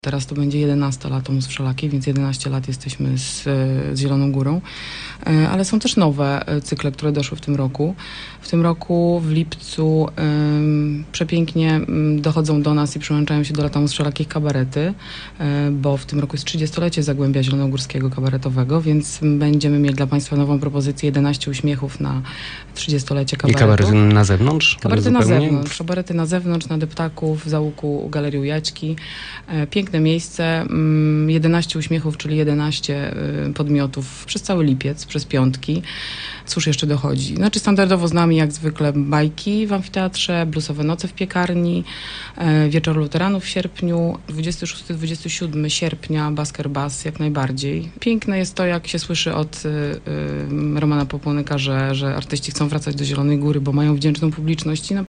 Teraz to będzie 11 lat Tomus Wszelaki, więc 11 lat jesteśmy z Zieloną Górą. Ale są też nowe cykle, które doszły w tym roku. W tym roku w lipcu przepięknie dochodzą do nas i przyłączają się do Tomus Wszelakich kabarety, bo w tym roku jest 30-lecie Zagłębia Zielonogórskiego kabaretowego, więc będziemy mieć dla Państwa nową propozycję 11 uśmiechów na 30-lecie kabaretu. I kabarety na zewnątrz? Kabarety na zewnątrz, kabarety na zewnątrz, na Deptaku, w załuku Galerii Ujaćki. Piękne miejsce, 11 uśmiechów, czyli 11 podmiotów przez cały lipiec, przez piątki. Cóż jeszcze dochodzi? Znaczy standardowo z nami jak zwykle bajki w amfiteatrze, bluesowe noce w piekarni, wieczór luteranów w sierpniu, 26-27 sierpnia Basker Bass jak najbardziej. Piękne jest to, jak się słyszy od Romana Popłonyka, że artyści chcą wracać do Zielonej Góry, bo mają wdzięczną publiczność i